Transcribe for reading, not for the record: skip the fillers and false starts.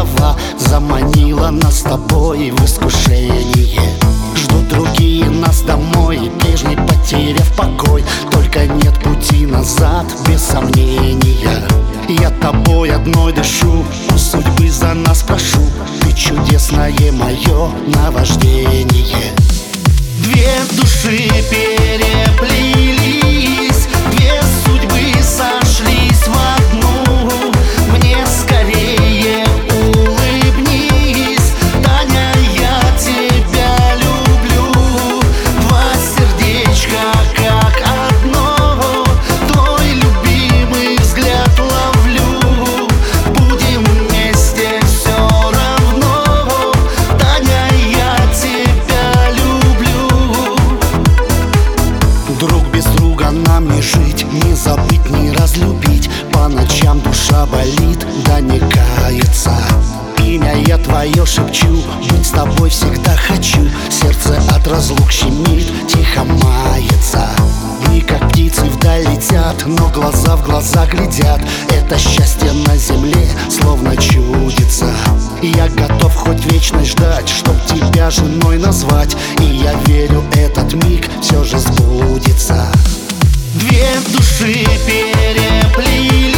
голова заманила нас с тобой в искушение. Ждут другие нас домой, прежний потеряв покой. Только нет пути назад, без сомнения. Я тобой одной дышу, у судьбы за нас прошу. Ты чудесное мое наваждение. Две души переплелись, две судьбы сошлись в одну. Мне скорее улыбнись, Таня, я тебя люблю. Два сердечка как одно, твой любимый взгляд ловлю. Будем вместе все равно, Таня, я тебя люблю. Друг без друга нам не жить, не забыть, не разлюбить. По ночам душа болит, да не кается. Имя я твое шепчу, быть с тобой всегда хочу. Сердце от разлук щемит, тихо мается. Дни как птицы вдаль летят, но глаза в глаза глядят. Это счастье на земле словно чудится. Я готов хоть вечность ждать, чтоб тебя женой назвать. И я верю, этот миг все же сбудется. Две души переплелись,